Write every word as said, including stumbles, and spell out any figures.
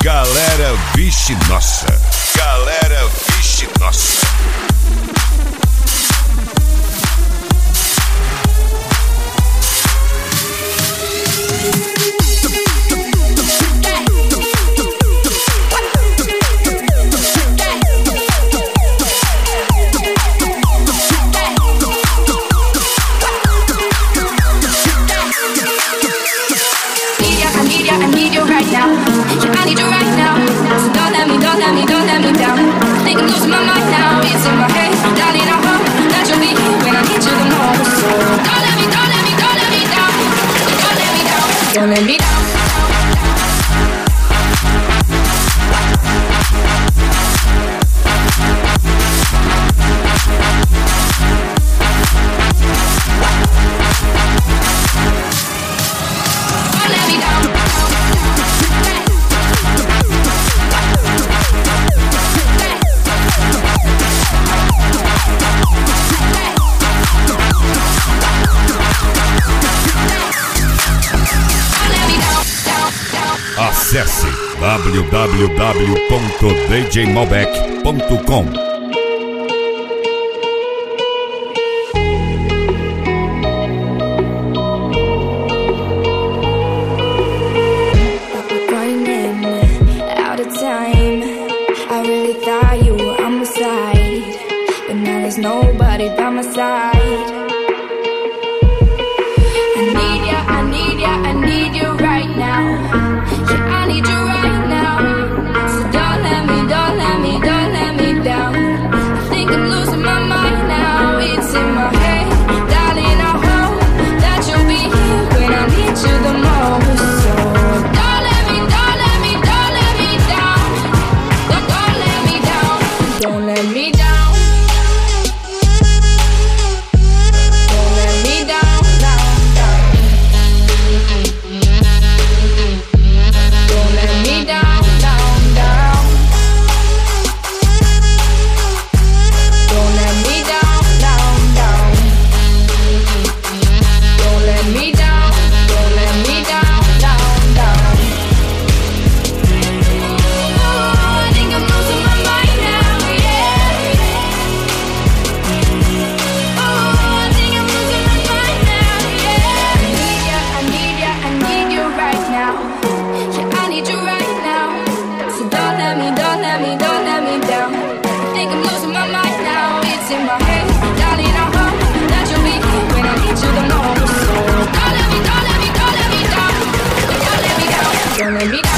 Galera, vixe nossa. Galera, vixe nossa. Don't let me down. Acesse w w w ponto d j malbec ponto com. Nobody by my side. I need ya, I need ya, I need you right now. Yeah, I need you right now. So don't let me, don't let me, don't let me down. I think I'm losing my mind now. It's in my head, darling. I hope that you'll be here when I need you the most. So don't let me, don't let me, don't let me down. Don't, don't let me down. Don't let me down. Don't let me down.